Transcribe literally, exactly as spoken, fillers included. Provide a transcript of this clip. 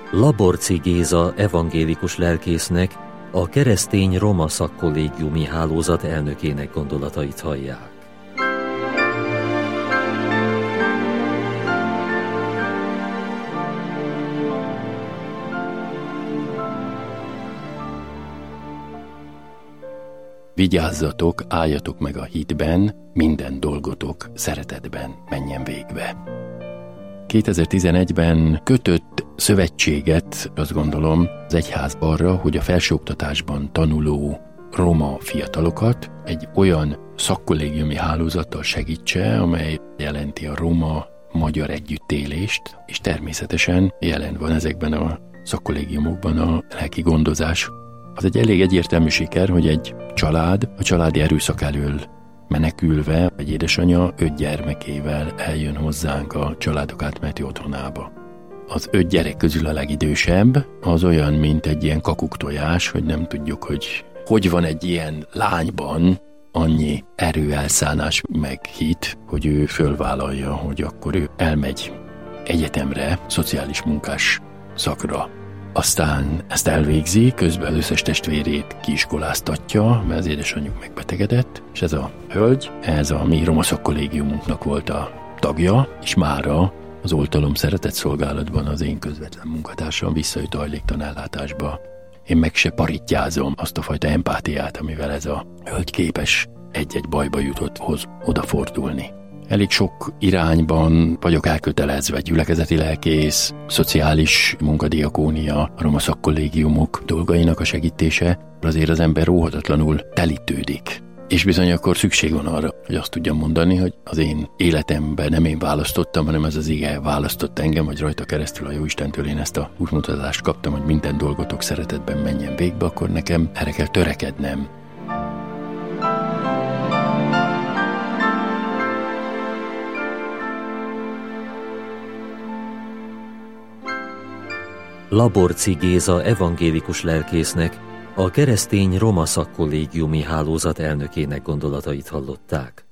Laborczy Géza evangélikus lelkésznek, a Keresztény Roma Szakkollégiumi Hálózat elnökének gondolatait hallják. Vigyázzatok, álljatok meg a hitben, minden dolgotok szeretetben menjen végbe. kétezer-tizenegyben kötött szövetséget, azt gondolom, az egyház arra, hogy a felsőoktatásban tanuló roma fiatalokat egy olyan szakkollégiumi hálózattal segítse, amely jelenti a roma-magyar együttélést, és természetesen jelen van ezekben a szakkollégiumokban a lelki gondozás. Az egy elég egyértelmű siker, hogy egy család a családi erőszak elől menekülve egy édesanyja öt gyermekével eljön hozzánk a családok átmeneti otthonába. Az öt gyerek közül a legidősebb az olyan, mint egy ilyen kakuktojás, hogy nem tudjuk, hogy hogy van egy ilyen lányban annyi erő, elszánás meg hit, hogy ő fölvállalja, hogy akkor ő elmegy egyetemre, szociális munkás szakra. Aztán ezt elvégzi, közben az összes testvérét kiiskoláztatja, mert az édesanyjuk megbetegedett, és ez a hölgy, ez a mi roma szakkollégiumunknak volt a tagja, és mára az Oltalom Szeretett Szolgálatban az én közvetlen munkatársam visszajött a hajléktalanellátásba. Én meg se parittyázom azt a fajta empátiát, amivel ez a hölgy képes egy-egy bajba jutotthoz odafordulni. Elég sok irányban vagyok elkötelezve, gyülekezeti lelkész, szociális munkadiakónia, a roma szakkollégiumok dolgainak a segítése, azért az ember óhatatlanul telítődik. És bizony akkor szükség van arra, hogy azt tudjam mondani, hogy az én életemben nem én választottam, hanem ez az ige választott engem, hogy rajta keresztül a Jóistentől én ezt a útmutatást kaptam, hogy minden dolgotok szeretetben menjen végbe, akkor nekem erre kell törekednem. Laborczy Géza evangélikus lelkésznek, a Keresztény Roma Szakkollégiumi Hálózat elnökének gondolatait hallották.